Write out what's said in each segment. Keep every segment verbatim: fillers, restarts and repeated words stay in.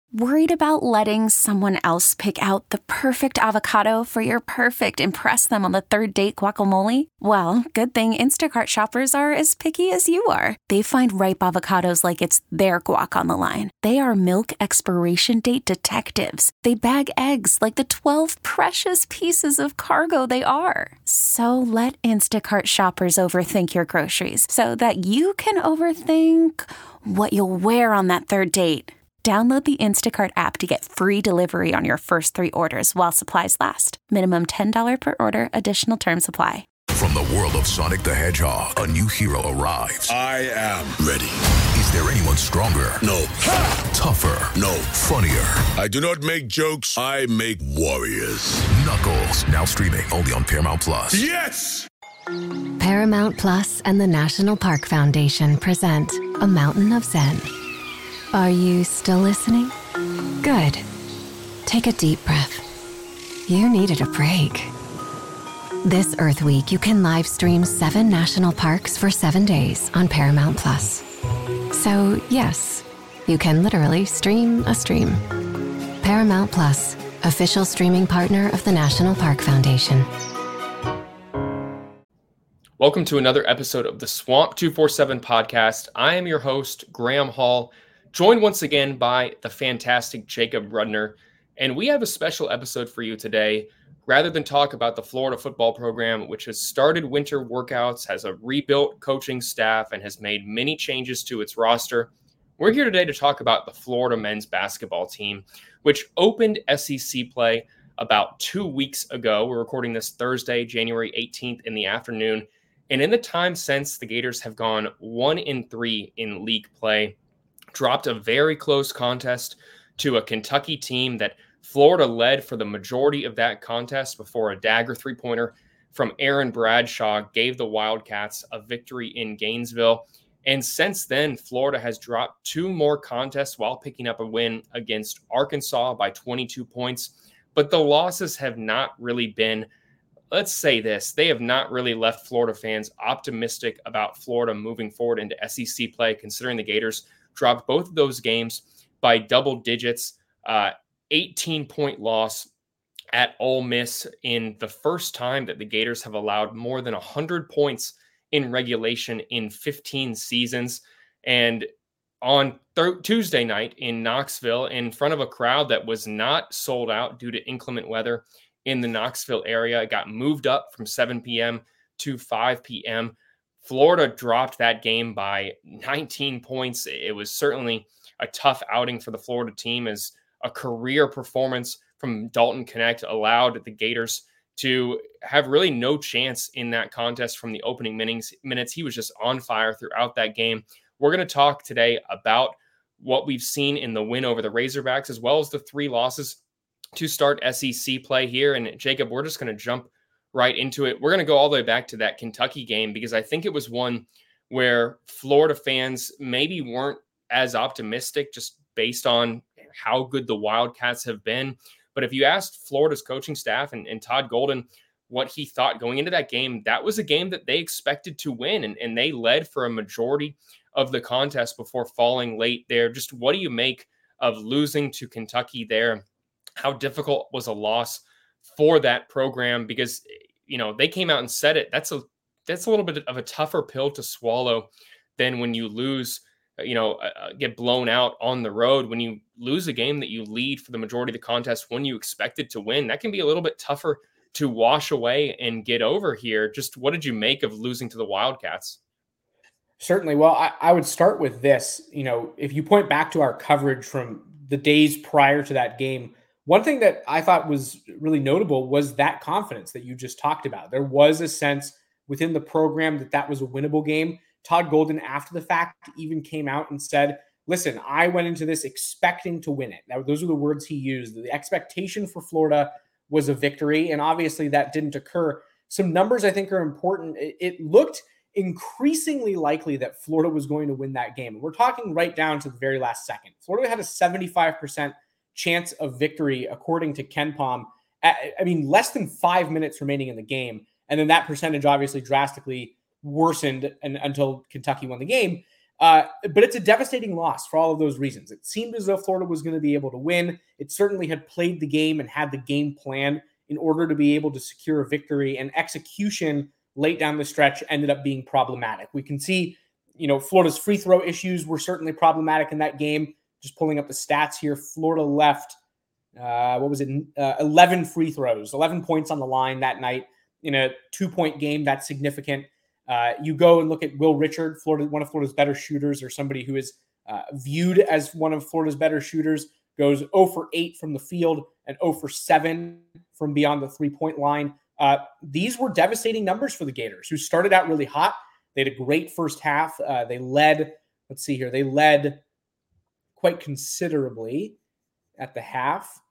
Worried about letting someone else pick out the perfect avocado for your perfect impress them on the third date guacamole? Well, good thing Instacart shoppers are as picky as you are. They find ripe avocados like it's their guac on the line. They are milk expiration date detectives. They bag eggs like the twelve precious pieces of cargo they are. So let Instacart shoppers overthink your groceries so that you can overthink what you'll wear on that third date. Download the Instacart app to get free delivery on your first three orders while supplies last. Minimum ten dollars per order. Additional terms apply. From the world of Sonic the Hedgehog, a new hero arrives. I am ready. Is there anyone stronger? No. Ha! Tougher? No. Funnier? I do not make jokes. I make warriors. Knuckles, now streaming only on Paramount Plus. Yes! Paramount Plus and the National Park Foundation present A Mountain of Zen. Are you still listening? Good. Take a deep breath. You needed a break. This Earth Week, you can live stream seven national parks for seven days on Paramount Plus. So, yes, you can literally stream a stream. Paramount Plus, official streaming partner of the National Park Foundation. Welcome to another episode of the Swamp two forty-seven podcast. I am your host, Graham Hall, joined once again by the fantastic Jacob Rudner. And we have a special episode for you today. Rather than talk about the Florida football program, which has started winter workouts, has a rebuilt coaching staff, and has made many changes to its roster, we're here today to talk about the Florida men's basketball team, which opened S E C play about two weeks ago. We're recording this Thursday, January eighteenth in the afternoon. And in the time since, the Gators have gone one in three in league play, dropped a very close contest to a Kentucky team that Florida led for the majority of that contest before a dagger three-pointer from Aaron Bradshaw gave the Wildcats a victory in Gainesville. And since then, Florida has dropped two more contests while picking up a win against Arkansas by twenty-two points. But the losses have not really been, let's say this, they have not really left Florida fans optimistic about Florida moving forward into S E C play, considering the Gators dropped both of those games by double digits. Uh, eighteen-point loss at Ole Miss in the first time that the Gators have allowed more than one hundred points in regulation in fifteen seasons. And on th- Tuesday night in Knoxville, in front of a crowd that was not sold out due to inclement weather in the Knoxville area, it got moved up from seven p.m. to five p.m. Florida dropped that game by nineteen points. It was certainly a tough outing for the Florida team, as a career performance from Dalton Knecht allowed the Gators to have really no chance in that contest from the opening minutes. minutes. He was just on fire throughout that game. We're going to talk today about what we've seen in the win over the Razorbacks, as well as the three losses to start S E C play here. And Jacob, we're just going to jump right into it. We're going to go all the way back to that Kentucky game, because I think it was one where Florida fans maybe weren't as optimistic just based on how good the Wildcats have been. But if you asked Florida's coaching staff and, and Todd Golden what he thought going into that game, that was a game that they expected to win. And, and they led for a majority of the contest before falling late there. Just what do you make of losing to Kentucky there? How difficult was a loss for that program? Because, you know, they came out and said it. That's a, that's a little bit of a tougher pill to swallow than when you lose, you know, uh, get blown out on the road. When you lose a game that you lead for the majority of the contest, when you expected to win, that can be a little bit tougher to wash away and get over here. Just what did you make of losing to the Wildcats? Certainly. Well, I, I would start with this. You know, if you point back to our coverage from the days prior to that game, one thing that I thought was really notable was that confidence that you just talked about. There was a sense within the program that that was a winnable game. Todd Golden, after the fact, even came out and said, listen, I went into this expecting to win it. Now, those are the words he used. The expectation for Florida was a victory, and obviously that didn't occur. Some numbers I think are important. It, it looked increasingly likely that Florida was going to win that game. And we're talking right down to the very last second. Florida had a seventy-five percent chance of victory, according to KenPom. I mean, less than five minutes remaining in the game. And then that percentage obviously drastically worsened and, until Kentucky won the game. Uh, but it's a devastating loss for all of those reasons. It seemed as though Florida was going to be able to win. It certainly had played the game and had the game plan in order to be able to secure a victory, and execution late down the stretch ended up being problematic. We can see, you know, Florida's free throw issues were certainly problematic in that game. Just pulling up the stats here, Florida left, uh, what was it, uh, eleven free throws, eleven points on the line that night in a two-point game. That's significant. Uh, you go and look at Will Richard, Florida, one of Florida's better shooters, or somebody who is uh, viewed as one of Florida's better shooters, goes zero for eight from the field and zero for seven from beyond the three-point line. Uh, these were devastating numbers for the Gators, who started out really hot. They had a great first half. Uh, they led, let's see here, they led quite considerably at the half.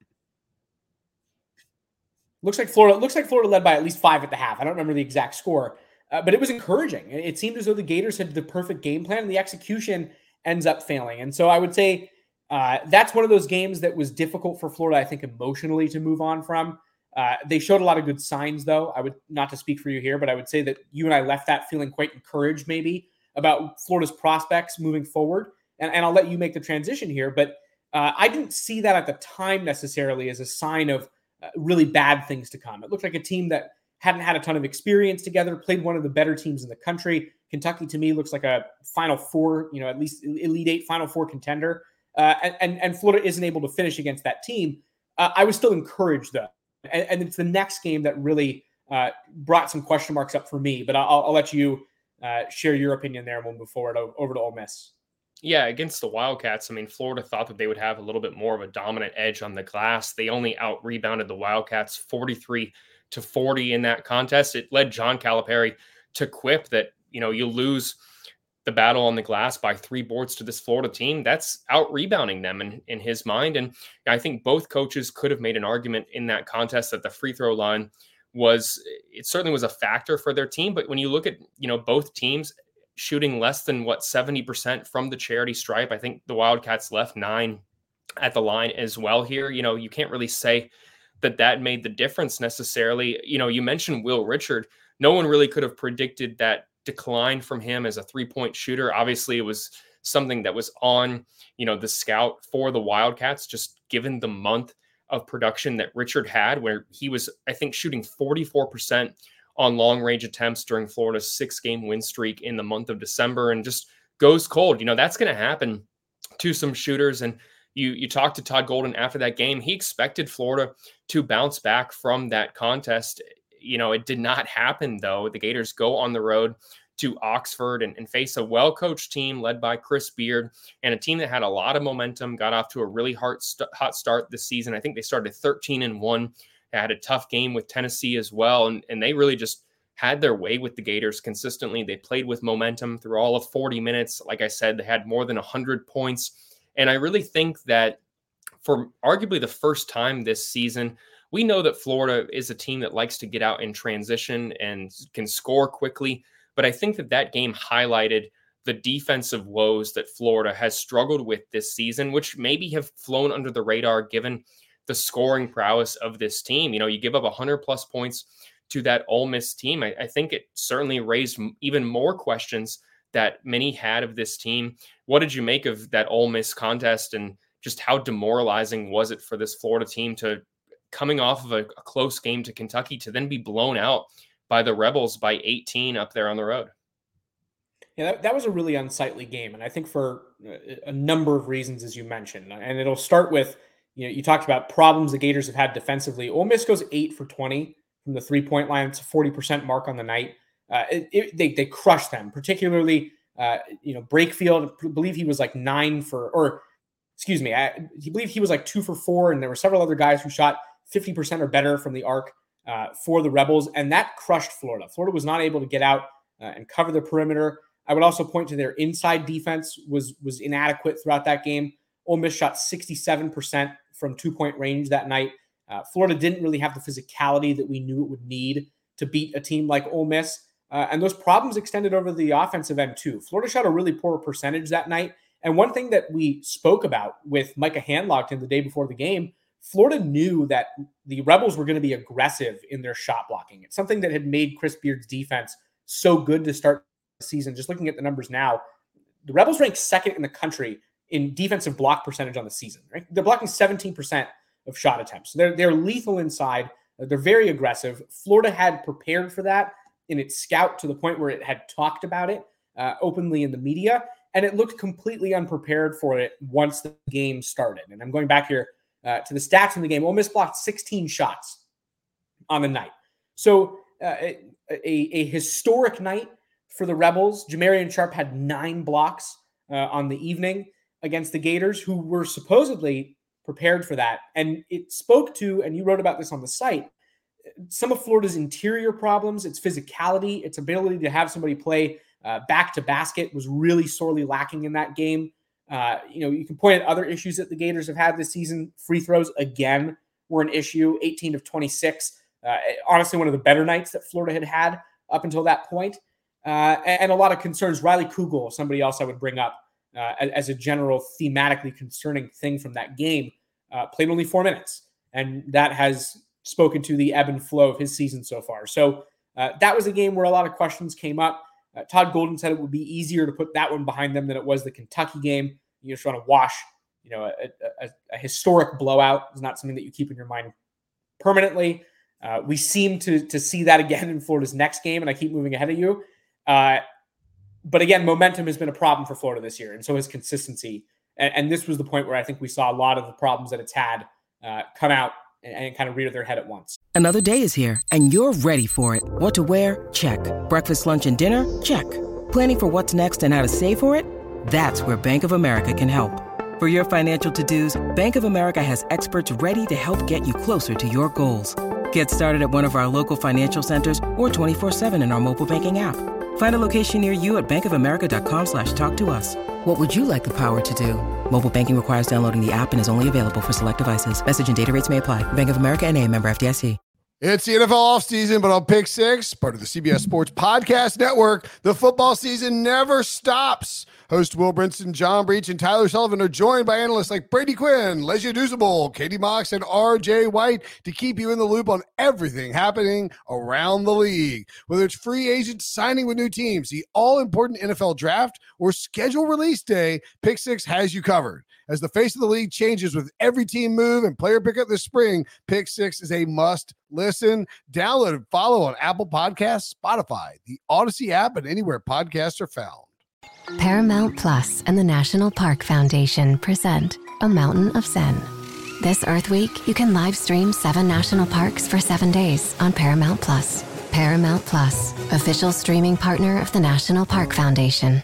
Looks like Florida, looks like Florida led by at least five at the half. I don't remember the exact score. Uh, but it was encouraging. It seemed as though the Gators had the perfect game plan, and the execution ends up failing. And so I would say uh, that's one of those games that was difficult for Florida, I think, emotionally to move on from. Uh, they showed a lot of good signs, though. I would, not to speak for you here, but I would say that you and I left that feeling quite encouraged, maybe, about Florida's prospects moving forward. And, and I'll let you make the transition here. But uh, I didn't see that at the time necessarily as a sign of uh, really bad things to come. It looked like a team that hadn't had a ton of experience together, played one of the better teams in the country. Kentucky, to me, looks like a Final Four, you know, at least Elite Eight, Final Four contender. Uh, and, and, and Florida isn't able to finish against that team. Uh, I was still encouraged, though. And, and it's the next game that really uh, brought some question marks up for me. But I'll, I'll let you uh, share your opinion there, and we'll move forward over to Ole Miss. Yeah, against the Wildcats, I mean, Florida thought that they would have a little bit more of a dominant edge on the glass. They only out-rebounded the Wildcats forty-three to forty in that contest. It led John Calipari to quip that, you know, you lose the battle on the glass by three boards to this Florida team. That's out rebounding them in, in his mind. And I think both coaches could have made an argument in that contest that the free throw line was, it certainly was a factor for their team. But when you look at, you know, both teams shooting less than what, seventy percent from the charity stripe, I think the Wildcats left nine at the line as well here. You know, you can't really say that that made the difference necessarily. You know, you mentioned Will Richard. No one really could have predicted that decline from him as a three-point shooter. Obviously, it was something that was on, you know, the scout for the Wildcats, just given the month of production that Richard had, where he was, I think, shooting forty-four percent on long-range attempts during Florida's six-game win streak in the month of December, and just goes cold. You know, that's going to happen to some shooters. And You you talked to Todd Golden after that game. He expected Florida to bounce back from that contest. You know, it did not happen, though. The Gators go on the road to Oxford and, and face a well-coached team led by Chris Beard, and a team that had a lot of momentum, got off to a really hard st- hot start this season. I think they started thirteen and one. They had a tough game with Tennessee as well, and, and they really just had their way with the Gators consistently. They played with momentum through all of forty minutes. Like I said, they had more than one hundred points. And I really think that for arguably the first time this season, we know that Florida is a team that likes to get out in transition and can score quickly. But I think that that game highlighted the defensive woes that Florida has struggled with this season, which maybe have flown under the radar given the scoring prowess of this team. You know, you give up one hundred plus points to that Ole Miss team. I, I think it certainly raised even more questions that many had of this team. What did you make of that Ole Miss contest, and just how demoralizing was it for this Florida team to, coming off of a, a close game to Kentucky, to then be blown out by the Rebels by eighteen up there on the road? Yeah, that, that was a really unsightly game. And I think for a number of reasons, as you mentioned, and it'll start with, you know, you talked about problems the Gators have had defensively. Ole Miss goes eight for twenty from the three-point line. It's a forty percent mark on the night. Uh, it, it, they they crushed them, particularly, uh, you know, Brakefield. I believe he was like nine for, or excuse me, I, I believe he was like two for four, and there were several other guys who shot fifty percent or better from the arc uh, for the Rebels, and that crushed Florida. Florida was not able to get out uh, and cover the perimeter. I would also point to their inside defense was was inadequate throughout that game. Ole Miss shot sixty-seven percent from two-point range that night. Uh, Florida didn't really have the physicality that we knew it would need to beat a team like Ole Miss. Uh, and those problems extended over the offensive end too. Florida shot a really poor percentage that night. And one thing that we spoke about with Micah Handlockton the day before the game, Florida knew that the Rebels were going to be aggressive in their shot blocking. It's something that had made Chris Beard's defense so good to start the season. Just looking at the numbers now, the Rebels rank second in the country in defensive block percentage on the season, right? They're blocking seventeen percent of shot attempts. They're, they're lethal inside. They're very aggressive. Florida had prepared for that in its scout to the point where it had talked about it uh, openly in the media, and it looked completely unprepared for it once the game started. And I'm going back here uh, to the stats in the game. Ole Miss blocked sixteen shots on the night. So uh, a, a historic night for the Rebels. Jamarian Sharp had nine blocks uh, on the evening against the Gators, who were supposedly prepared for that. And it spoke to, and you wrote about this on the site, some of Florida's interior problems, its physicality, its ability to have somebody play uh, back to basket was really sorely lacking in that game. Uh, you know, you can point at other issues that the Gators have had this season. Free throws, again, were an issue, eighteen of twenty-six. Uh, honestly, one of the better nights that Florida had had up until that point. Uh, and, and a lot of concerns. Riley Kugel, somebody else I would bring up uh, as, as a general thematically concerning thing from that game, uh, played only four minutes. And that has spoken to the ebb and flow of his season so far. So uh, that was a game where a lot of questions came up. Uh, Todd Golden said it would be easier to put that one behind them than it was the Kentucky game. You just want to wash, you know, a, a, a historic blowout is not something that you keep in your mind permanently. Uh, we seem to to see that again in Florida's next game, and I keep moving ahead of you. Uh, but again, momentum has been a problem for Florida this year, and so has consistency. And, and this was the point where I think we saw a lot of the problems that it's had uh, come out and, and kind of rear their head at once. Another day is here, and you're ready for it. What to wear? Check. Breakfast, lunch, and dinner? Check. Planning for what's next and how to save for it? That's where Bank of America can help. For your financial to-dos, Bank of America has experts ready to help get you closer to your goals. Get started at one of our local financial centers or twenty-four seven in our mobile banking app. Find a location near you at bankofamerica.com slash talk to us. What would you like the power to do? Mobile banking requires downloading the app and is only available for select devices. Message and data rates may apply. Bank of America N A, member F D I C. It's the N F L offseason, but on Pick Six, part of the C B S Sports Podcast Network, the football season never stops. Host Will Brinson, John Breach, and Tyler Sullivan are joined by analysts like Brady Quinn, Lesia Dusable, Katie Mox, and R J White to keep you in the loop on everything happening around the league. Whether it's free agents signing with new teams, the all-important N F L draft, or schedule release day, Pick Six has you covered. As the face of the league changes with every team move and player pickup this spring, Pick Six is a must listen. Download and follow on Apple Podcasts, Spotify, the Odyssey app, and anywhere podcasts are found. Paramount Plus and the National Park Foundation present A Mountain of Zen. This Earth Week, you can live stream seven national parks for seven days on Paramount Plus. Paramount Plus, official streaming partner of the National Park Foundation.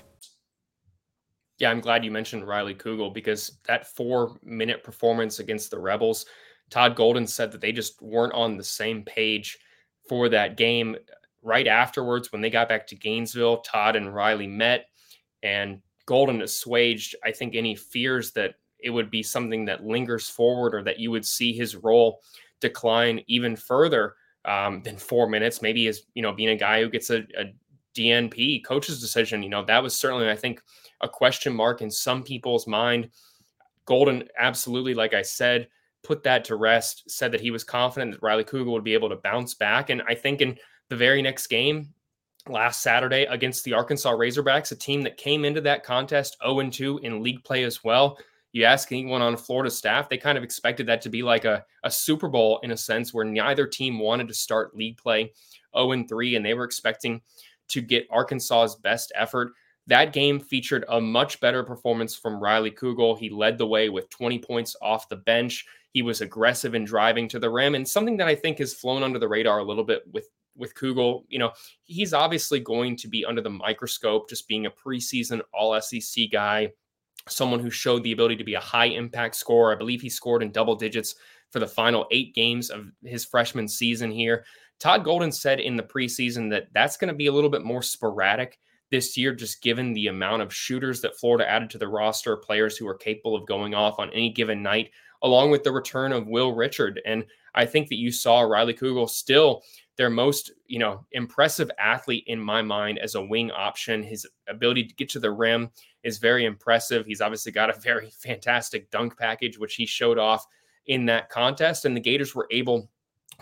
Yeah, I'm glad you mentioned Riley Kugel because that four-minute performance against the Rebels, Todd Golden said that they just weren't on the same page for that game. Right afterwards, when they got back to Gainesville, Todd and Riley met, and Golden assuaged, I think, any fears that it would be something that lingers forward or that you would see his role decline even further um, than four minutes. Maybe as, you know, being a guy who gets a, a D N P, coach's decision, you know, that was certainly, I think, a question mark in some people's mind. Golden absolutely, like I said, put that to rest, said that he was confident that Riley Kugel would be able to bounce back. And I think in the very next game, last Saturday against the Arkansas Razorbacks, a team that came into that contest oh and two in league play as well. You ask anyone on Florida staff, they kind of expected that to be like a, a Super Bowl in a sense where neither team wanted to start league play oh and three, and they were expecting to get Arkansas's best effort. That game featured a much better performance from Riley Kugel. He led the way with twenty points off the bench. He was aggressive in driving to the rim, and something that I think has flown under the radar a little bit with with Kugel, you know, he's obviously going to be under the microscope, just being a preseason all S E C guy, someone who showed the ability to be a high impact scorer. I believe he scored in double digits for the final eight games of his freshman season here. Todd Golden said in the preseason that that's going to be a little bit more sporadic this year, just given the amount of shooters that Florida added to the roster, players who are capable of going off on any given night, along with the return of Will Richard. And I think that you saw Riley Kugel still their most, you know, impressive athlete in my mind as a wing option. His ability to get to the rim is very impressive. He's obviously got a very fantastic dunk package, which he showed off in that contest. And the Gators were able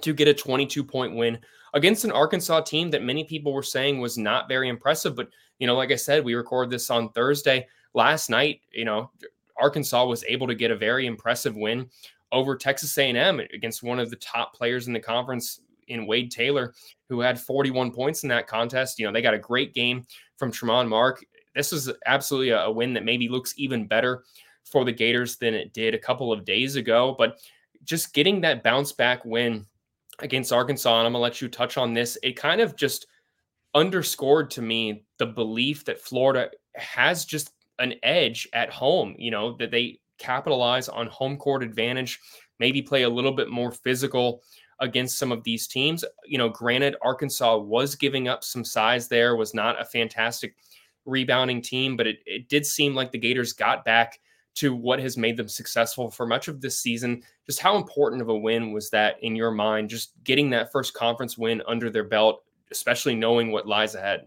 to get a twenty-two point win against an Arkansas team that many people were saying was not very impressive. But, you know, like I said, we recorded this on Thursday. Last night, you know, Arkansas was able to get a very impressive win over Texas A and M against one of the top players in the conference in Wade Taylor, who had forty-one points in that contest. You know, they got a great game from Tremont Mark. This is absolutely a, a win that maybe looks even better for the Gators than it did a couple of days ago. But just getting that bounce back win against Arkansas, and I'm going to let you touch on this, it kind of just underscored to me the belief that Florida has just an edge at home, you know, that they capitalize on home court advantage, maybe play a little bit more physical against some of these teams. You know, granted, Arkansas was giving up some size there, was not a fantastic rebounding team, but it, it did seem like the Gators got back to what has made them successful for much of this season. Just how important of a win was that in your mind, just getting that first conference win under their belt, especially knowing what lies ahead?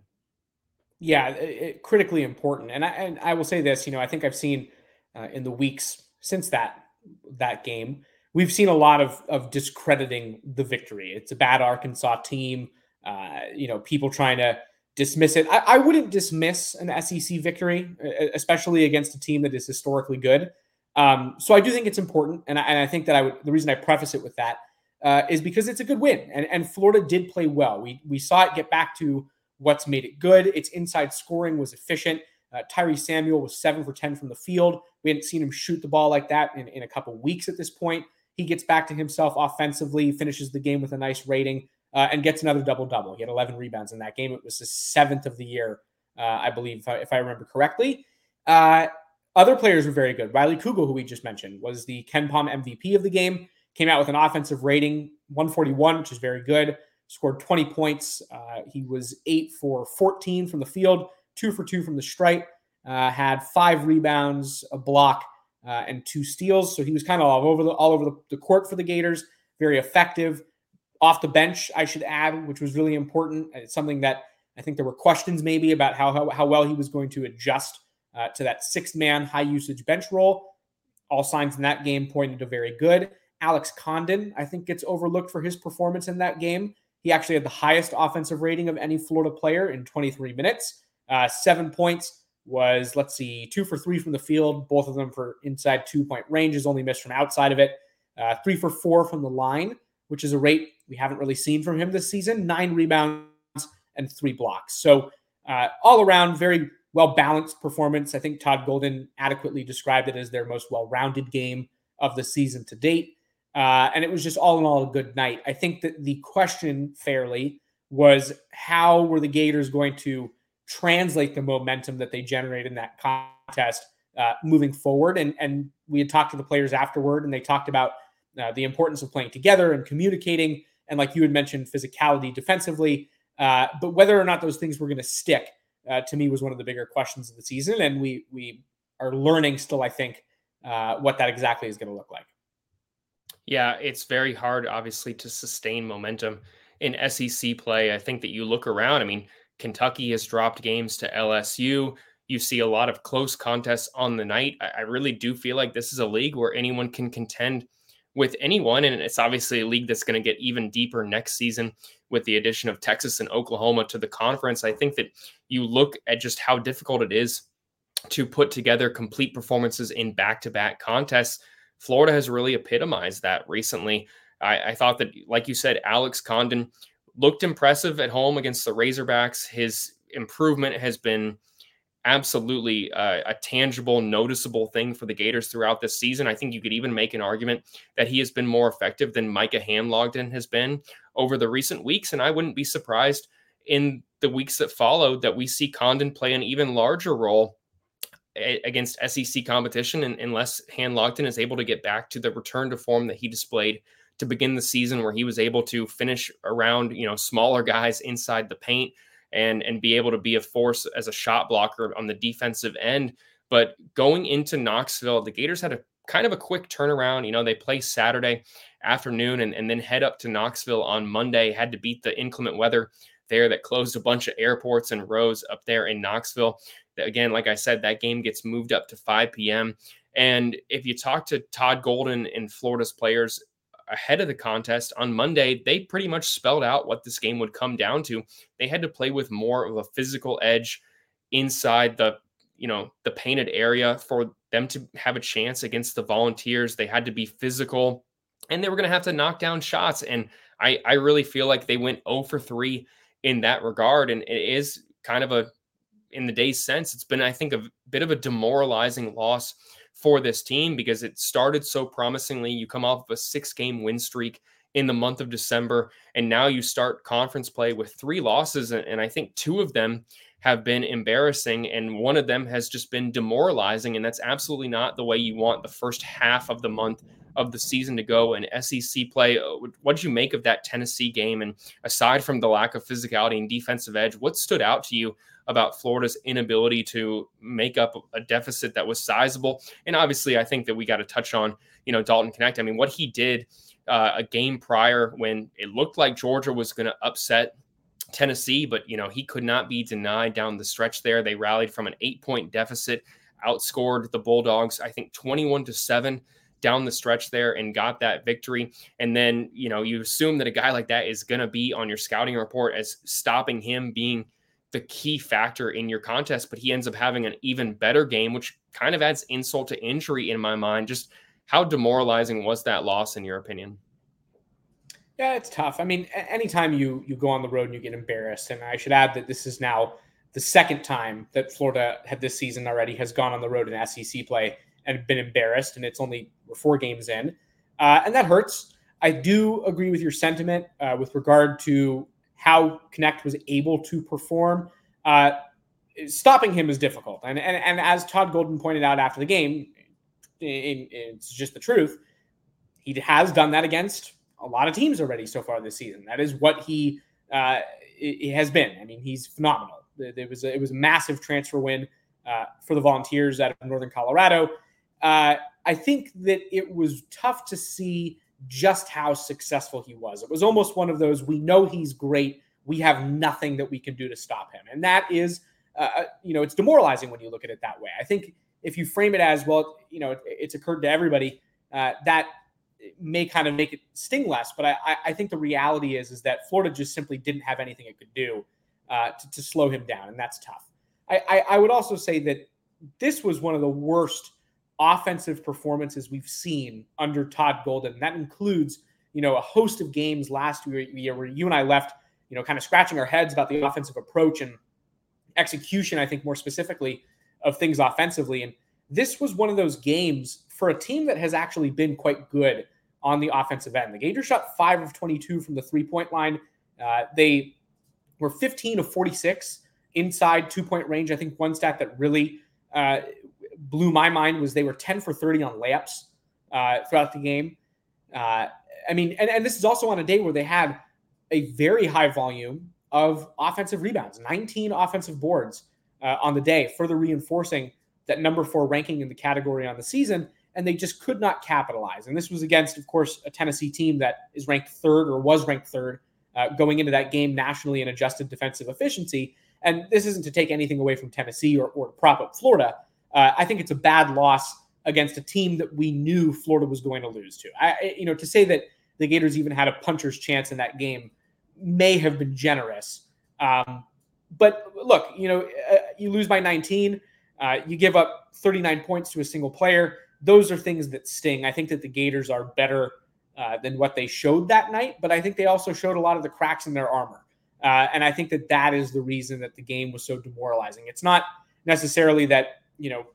Yeah, it, it, critically important. And I, and I will say this, you know, I think I've seen uh, in the weeks since that that game, we've seen a lot of, of discrediting the victory. It's a bad Arkansas team, uh, you know, people trying to dismiss it. I, I wouldn't dismiss an S E C victory, especially against a team that is historically good. Um, so I do think it's important. And I, and I think that I would, the reason I preface it with that uh, is because it's a good win. And, and Florida did play well. We, we saw it get back to what's made it good. Its inside scoring was efficient. Uh, Tyree Samuel was seven for ten from the field. We hadn't seen him shoot the ball like that in, in a couple weeks at this point. He gets back to himself offensively, finishes the game with a nice rating, uh, and gets another double-double. He had eleven rebounds in that game. It was the seventh of the year, uh, I believe, if I, if I remember correctly. Uh, other players were very good. Riley Kugel, who we just mentioned, was the Ken Pom M V P of the game, came out with an offensive rating, one forty-one, which is very good. Scored twenty points. Uh, he was eight for fourteen from the field, two for two from the stripe, uh, had five rebounds, a block, uh, and two steals. So he was kind of all over the all over the, the court for the Gators. Very effective. Off the bench, I should add, which was really important. It's something that I think there were questions maybe about how how, how well he was going to adjust uh, to that six-man high-usage bench role. All signs in that game pointed to very good. Alex Condon, I think, gets overlooked for his performance in that game. He actually had the highest offensive rating of any Florida player in twenty-three minutes. Uh, seven points, was, let's see, two for three from the field, both of them for inside two-point ranges, only missed from outside of it. Uh, three for four from the line, which is a rate we haven't really seen from him this season. Nine rebounds and three blocks. So uh, all around, very well-balanced performance. I think Todd Golden adequately described it as their most well-rounded game of the season to date. Uh, and it was just all in all a good night. I think that the question fairly was, how were the Gators going to translate the momentum that they generated in that contest uh, moving forward? And, and we had talked to the players afterward, and they talked about uh, the importance of playing together and communicating. And like you had mentioned, physicality defensively. Uh, but whether or not those things were going to stick, uh, to me, was one of the bigger questions of the season. And we, we are learning still, I think, uh, what that exactly is going to look like. Yeah, it's very hard, obviously, to sustain momentum in S E C play. I think that you look around, I mean, Kentucky has dropped games to L S U. You see a lot of close contests on the night. I, I really do feel like this is a league where anyone can contend with anyone. And it's obviously a league that's going to get even deeper next season with the addition of Texas and Oklahoma to the conference. I think that you look at just how difficult it is to put together complete performances in back-to-back contests. Florida has really epitomized that recently. I, I thought that, like you said, Alex Condon looked impressive at home against the Razorbacks. His improvement has been absolutely uh, a tangible, noticeable thing for the Gators throughout this season. I think you could even make an argument that he has been more effective than Micah Hamlogden has been over the recent weeks. And I wouldn't be surprised in the weeks that follow that we see Condon play an even larger role against S E C competition, and unless Hamlogden is able to get back to the return to form that he displayed to begin the season, where he was able to finish around, you know, smaller guys inside the paint and, and be able to be a force as a shot blocker on the defensive end. But going into Knoxville, the Gators had a kind of a quick turnaround. You know, they play Saturday afternoon and, and then head up to Knoxville on Monday, had to beat the inclement weather there that closed a bunch of airports and roads up there in Knoxville. Again, like I said, that game gets moved up to five p.m. And if you talk to Todd Golden and Florida's players ahead of the contest on Monday, they pretty much spelled out what this game would come down to. They had to play with more of a physical edge inside the, you know, the painted area for them to have a chance against the Volunteers. They had to be physical, and they were going to have to knock down shots. And I, I really feel like they went zero for three in that regard. And it is kind of a, in the day's sense, it's been, I think, a bit of a demoralizing loss for this team because it started so promisingly. You come off of a six game win streak in the month of December, and now you start conference play with three losses. And I think two of them have been embarrassing, and one of them has just been demoralizing. And that's absolutely not the way you want the first half of the month of the season to go. And S E C play, what did you make of that Tennessee game? And aside from the lack of physicality and defensive edge, what stood out to you about Florida's inability to make up a deficit that was sizable? And obviously, I think that we got to touch on, you know, Dalton Knecht. I mean, what he did uh, a game prior when it looked like Georgia was going to upset Tennessee, but, you know, he could not be denied down the stretch there. They rallied from an eight point deficit, outscored the Bulldogs, I think twenty-one to seven down the stretch there, and got that victory. And then, you know, you assume that a guy like that is going to be on your scouting report as stopping him being the key factor in your contest, but he ends up having an even better game, which kind of adds insult to injury in my mind. Just how demoralizing was that loss in your opinion? Yeah, it's tough. I mean, anytime you you go on the road and you get embarrassed, and I should add that this is now the second time that Florida had this season already has gone on the road in S E C play and been embarrassed, and it's only four games in, uh, and that hurts. I do agree with your sentiment uh, with regard to how Knecht was able to perform. Uh, stopping him is difficult, and and and as Todd Golden pointed out after the game, in, it's just the truth. He has done that against a lot of teams already so far this season. That is what he uh, it, it has been. I mean, he's phenomenal. It was a, it was a massive transfer win uh, for the Volunteers out of Northern Colorado. Uh, I think that it was tough to see just how successful he was. It was almost one of those, we know he's great, we have nothing that we can do to stop him. And that is, uh, you know, it's demoralizing when you look at it that way. I think if you frame it as, well, you know, it, it's occurred to everybody, uh, that may kind of make it sting less. But I, I think the reality is, is that Florida just simply didn't have anything it could do uh, to, to slow him down. And that's tough. I, I, I would also say that this was one of the worst offensive performances we've seen under Todd Golden. And that includes, you know, a host of games last year where you and I left, you know, kind of scratching our heads about the offensive approach and execution, I think more specifically, of things offensively. And this was one of those games for a team that has actually been quite good on the offensive end. The Gators shot five of twenty-two from the three-point line. Uh, they were fifteen of forty-six inside two-point range. I think one stat that really uh, blew my mind was they were ten for thirty on layups uh, throughout the game. Uh, I mean, and, and this is also on a day where they had a very high volume of offensive rebounds, nineteen offensive boards uh, on the day, further reinforcing that number four ranking in the category on the season, and they just could not capitalize. And this was against, of course, a Tennessee team that is ranked third or was ranked third uh, going into that game nationally in adjusted defensive efficiency. And this isn't to take anything away from Tennessee or, or prop up Florida. Uh, I think it's a bad loss against a team that we knew Florida was going to lose to. I, you know, to say that the Gators even had a puncher's chance in that game may have been generous. Um, but look, you know, uh, you lose by nineteen. Uh, you give up thirty-nine points to a single player. Those are things that sting. I think that the Gators are better uh, than what they showed that night, but I think they also showed a lot of the cracks in their armor. Uh, and I think that that is the reason that the game was so demoralizing. It's not necessarily that, you know,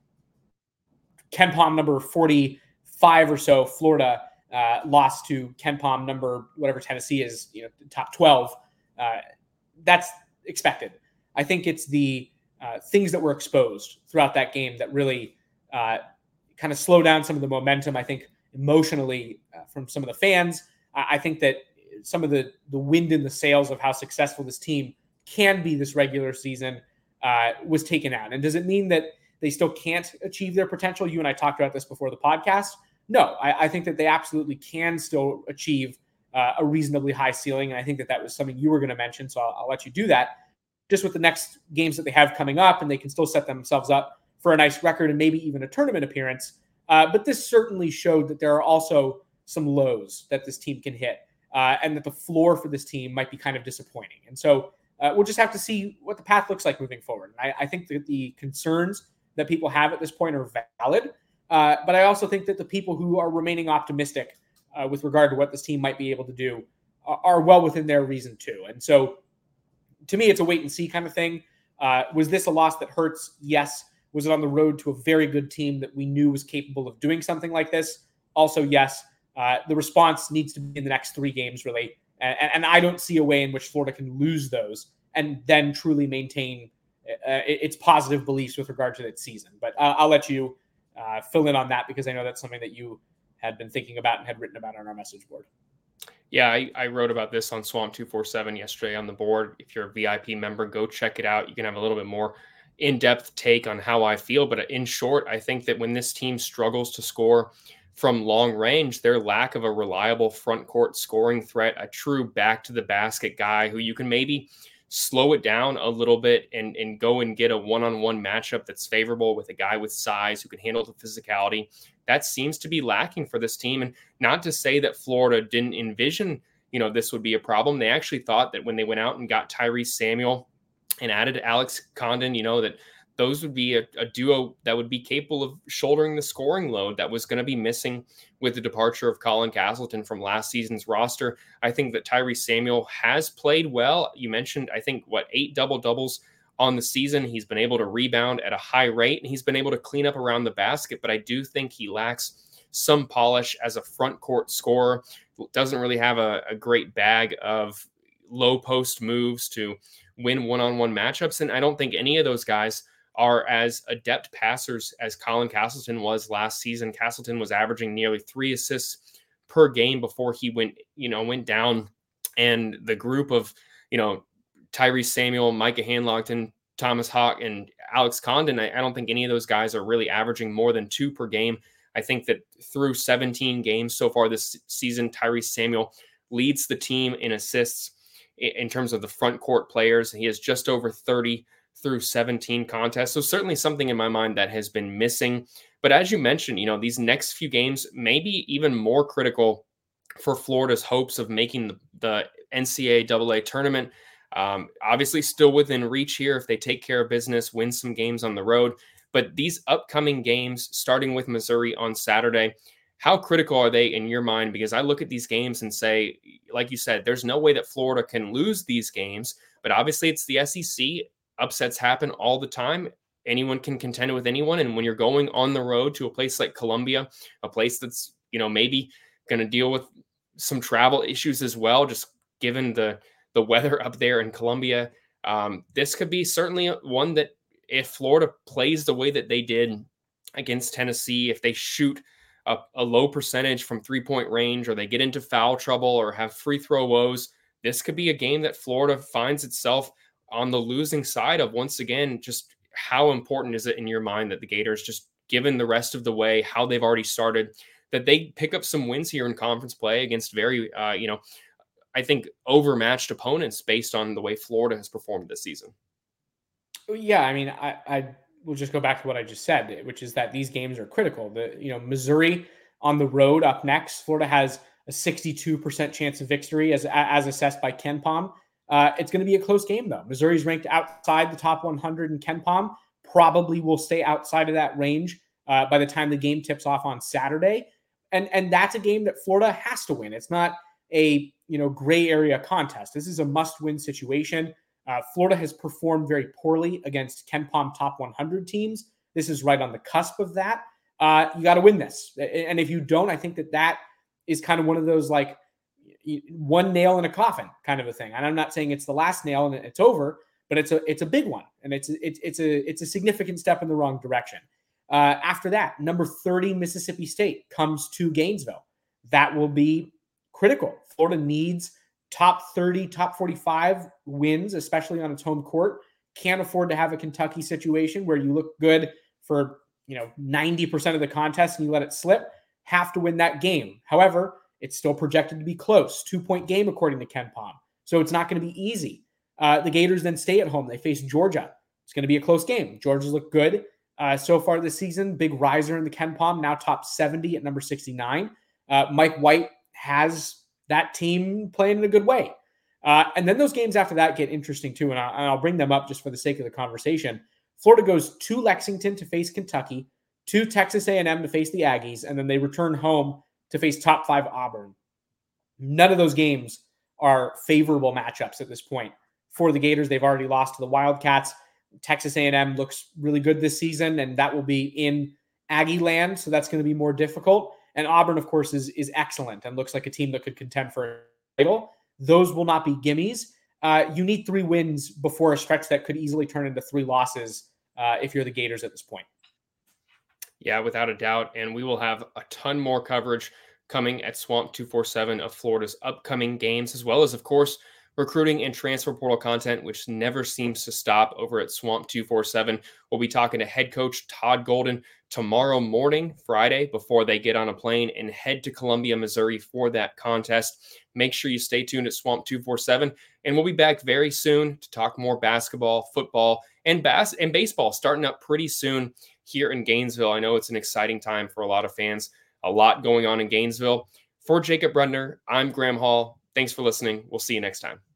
KenPom number forty-five or so, Florida uh, lost to KenPom number whatever Tennessee is, you know, top twelve. Uh, that's expected. I think it's the uh, things that were exposed throughout that game that really uh, kind of slow down some of the momentum, I think, emotionally uh, from some of the fans. I, I think that some of the, the wind in the sails of how successful this team can be this regular season uh, was taken out. And does it mean that they still can't achieve their potential? You and I talked about this before the podcast. No, I, I think that they absolutely can still achieve uh, a reasonably high ceiling. And I think that that was something you were going to mention. So I'll, I'll let you do that. Just with the next games that they have coming up, and they can still set themselves up for a nice record and maybe even a tournament appearance. Uh, but this certainly showed that there are also some lows that this team can hit, uh, and that the floor for this team might be kind of disappointing. And so uh, we'll just have to see what the path looks like moving forward. And I, I think that the concerns that people have at this point are valid, uh, but I also think that the people who are remaining optimistic uh, with regard to what this team might be able to do are, are well within their reason too. And so to me, it's a wait and see kind of thing. Uh, was this a loss that hurts? Yes. Was it on the road to a very good team that we knew was capable of doing something like this? Also, yes. Uh, the response needs to be in the next three games, really. And, and I don't see a way in which Florida can lose those and then truly maintain uh, its positive beliefs with regard to its season. But uh, I'll let you uh, fill in on that, because I know that's something that you had been thinking about and had written about on our message board. Yeah, I, I wrote about this on Swamp two forty-seven yesterday on the board. If you're a V I P member, go check it out. You can have a little bit more in-depth take on how I feel. But in short, I think that when this team struggles to score from long range, their lack of a reliable front court scoring threat, a true back to the basket guy who you can maybe slow it down a little bit and, and go and get a one-on-one matchup that's favorable with a guy with size who can handle the physicality. That seems to be lacking for this team. And not to say that Florida didn't envision, you know, this would be a problem. They actually thought that when they went out and got Tyrese Samuel and added Alex Condon, you know, that those would be a, a duo that would be capable of shouldering the scoring load that was going to be missing with the departure of Colin Castleton from last season's roster. I think that Tyrese Samuel has played well. You mentioned, I think, what, eight double-doubles on the season. He's been able to rebound at a high rate, and he's been able to clean up around the basket, but I do think he lacks some polish as a front court scorer. Doesn't really have a, a great bag of low post moves to win one-on-one matchups, and I don't think any of those guys are as adept passers as Colin Castleton was last season. Castleton was averaging nearly three assists per game before he went, you know, went down. And the group of, you know, Tyrese Samuel, Micah Handlogton, Thomas Hawk, and Alex Condon, I, I don't think any of those guys are really averaging more than two per game. I think that through seventeen games so far this season, Tyrese Samuel leads the team in assists in, in terms of the front court players. He has just over thirty through seventeen contests. So certainly something in my mind that has been missing. But as you mentioned, you know, these next few games may be even more critical for Florida's hopes of making the, the N C double A tournament. Um, obviously still within reach here if they take care of business, win some games on the road. But these upcoming games, starting with Missouri on Saturday, how critical are they in your mind? Because I look at these games and say, like you said, there's no way that Florida can lose these games. But obviously it's the S E C. Upsets happen all the time. Anyone can contend with anyone. And when you're going on the road to a place like Columbia, a place that's, you know, maybe going to deal with some travel issues as well, just given the, the weather up there in Columbia, um, this could be certainly one that if Florida plays the way that they did against Tennessee, if they shoot a, a low percentage from three-point range, or they get into foul trouble or have free throw woes, this could be a game that Florida finds itself on the losing side of. Once again, just how important is it in your mind that the Gators, just given the rest of the way, how they've already started, that they pick up some wins here in conference play against very, uh, you know, I think overmatched opponents based on the way Florida has performed this season? Yeah, I mean, I, I will just go back to what I just said, which is that these games are critical. The, you know, Missouri on the road up next. Florida has a sixty-two percent chance of victory as, as assessed by KenPom. Uh, it's going to be a close game, though. Missouri's ranked outside the top one hundred in KenPom, probably will stay outside of that range uh, by the time the game tips off on Saturday. And, and that's a game that Florida has to win. It's not a, you know, gray area contest. This is a must-win situation. Uh, Florida has performed very poorly against KenPom top one hundred teams. This is right on the cusp of that. Uh, you got to win this. And if you don't, I think that that is kind of one of those, like, one nail in a coffin kind of a thing. And I'm not saying it's the last nail and it's over, but it's a it's a big one, and it's it's it's a it's a significant step in the wrong direction. Uh, after that, number thirty Mississippi State comes to Gainesville. That will be critical. Florida needs top thirty, top forty-five wins, especially on its home court. Can't afford to have a Kentucky situation where you look good for, you know, ninety percent of the contest and you let it slip. Have to win that game. However, it's still projected to be close. Two-point game, according to KenPom. So it's not going to be easy. Uh, the Gators then stay at home. They face Georgia. It's going to be a close game. Georgia's looked good uh, so far this season. Big riser in the KenPom, now top seventy at number sixty-nine. uh, Mike White has that team playing in a good way. Uh, and then those games after that get interesting too. And, I, and I'll bring them up just for the sake of the conversation. Florida goes to Lexington to face Kentucky, to Texas A and M to face the Aggies, and then they return home to face top five Auburn. None of those games are favorable matchups at this point for the Gators. They've already lost to the Wildcats. Texas A and M looks really good this season, and that will be in Aggie land, so that's going to be more difficult. And Auburn, of course, is, is excellent and looks like a team that could contend for a title. Those will not be gimmies. Uh, you need three wins before a stretch that could easily turn into three losses uh, if you're the Gators at this point. Yeah, without a doubt. And we will have a ton more coverage coming at Swamp two forty-seven of Florida's upcoming games, as well as, of course, recruiting and transfer portal content, which never seems to stop over at Swamp two forty-seven. We'll be talking to head coach Todd Golden tomorrow morning, Friday, before they get on a plane and head to Columbia, Missouri for that contest. Make sure you stay tuned at Swamp two forty-seven, and we'll be back very soon to talk more basketball, football, and bas- and baseball starting up pretty soon here in Gainesville. I know it's an exciting time for a lot of fans, a lot going on in Gainesville. For Jacob Rudner, I'm Graham Hall. Thanks for listening. We'll see you next time.